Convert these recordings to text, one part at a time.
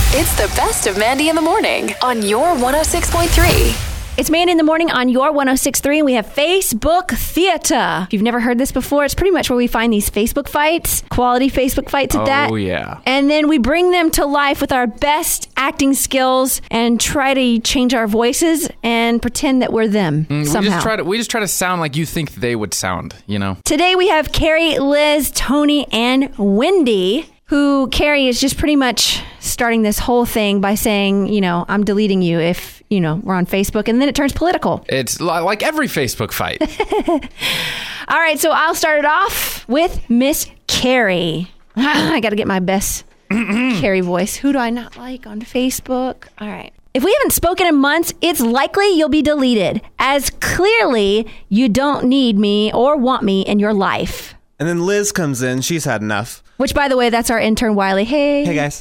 It's the best of Mandy in the morning on your 106.3. It's Mandy in the morning on your 106.3, and we have Facebook Theater. If you've never heard this before, it's pretty much where we find these Facebook fights, quality Facebook fights at that. Oh, yeah. And then we bring them to life with our best acting skills and try to change our voices and pretend that we're them somehow. We just try to sound like you think they would sound, you know? Today we have Carrie, Liz, Tony, and Wendy, who Carrie is just pretty much starting this whole thing by saying, you know, I'm deleting you if, you know, we're on Facebook, and then it turns political. It's like every Facebook fight. All right, so I'll start it off with Miss Carrie. I got to get my best Carrie voice. Who do I not like on Facebook? All right. If we haven't spoken in months, it's likely you'll be deleted, as clearly you don't need me or want me in your life. And then Liz comes in. She's had enough. Which, by the way, that's our intern, Wiley. Hey. Hey, guys.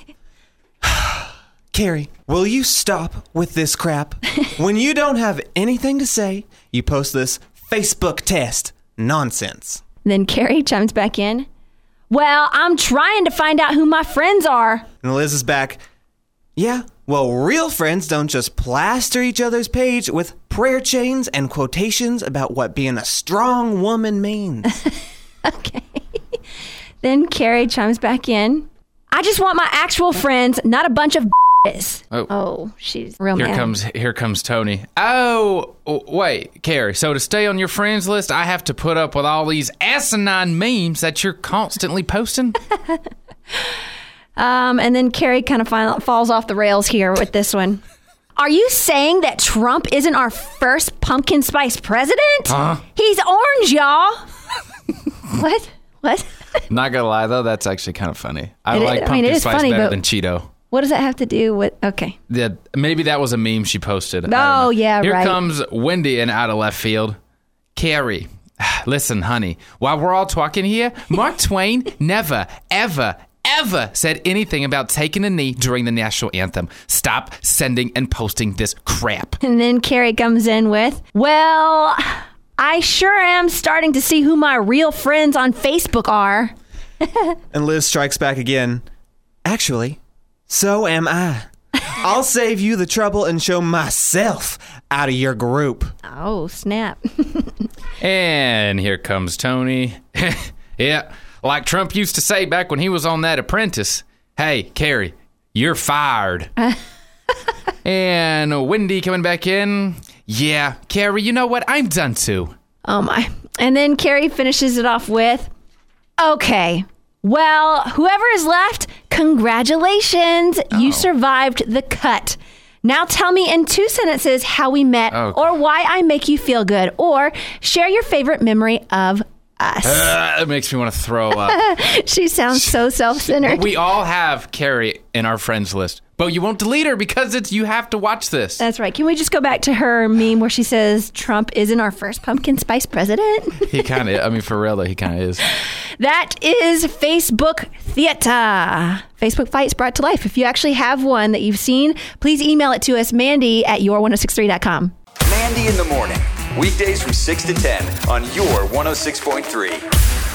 Carrie, will you stop with this crap? When you don't have anything to say, you post this Facebook test nonsense. Then Carrie chimes back in. Well, I'm trying to find out who my friends are. And Liz is back. Yeah, well, real friends don't just plaster each other's page with prayer chains and quotations about what being a strong woman means. Okay. Then Carrie chimes back in. I just want my actual friends, not a bunch of b****s. Oh, she's real mad. Here comes Tony. Oh, wait, Carrie. So to stay on your friends list, I have to put up with all these asinine memes that you're constantly posting? And then Carrie kind of falls off the rails here with this one. Are you saying that Trump isn't our first pumpkin spice president? He's orange, y'all. What? Not gonna lie, though, that's actually kind of funny. I like pumpkin spice funny, better than Cheeto. What does that have to do with... Okay. Yeah, maybe that was a meme she posted. Oh, yeah, Here right. Here comes Wendy in out of left field. Carrie, listen, honey, while we're all talking here, Mark Twain never, ever said anything about taking a knee during the national anthem. Stop sending and posting this crap. And then Carrie comes in with, well, I sure am starting to see who my real friends on Facebook are. And Liz strikes back again. Actually, so am I. I'll save you the trouble and show myself out of your group. Oh, snap. And here comes Tony. Yeah, like Trump used to say back when he was on that Apprentice. Hey, Carrie, you're fired. And Wendy coming back in. Yeah, Carrie, you know what? I'm done too. Oh, my. And then Carrie finishes it off with, okay, well, whoever is left, congratulations. Oh. You survived the cut. Now tell me in 2 sentences how we met or why I make you feel good, or share your favorite memory of us. It makes me want to throw up. She sounds so self-centered. But we all have Carrie in our friends list. But you won't delete her because you have to watch this. That's right. Can we just go back to her meme where she says Trump isn't our first pumpkin spice president? He kind of, I mean, for real though, he kind of is. That is Facebook Theater. Facebook Fights brought to life. If you actually have one that you've seen, please email it to us, Mandy at your1063.com. Mandy in the morning, weekdays from 6 to 10 on your 106.3.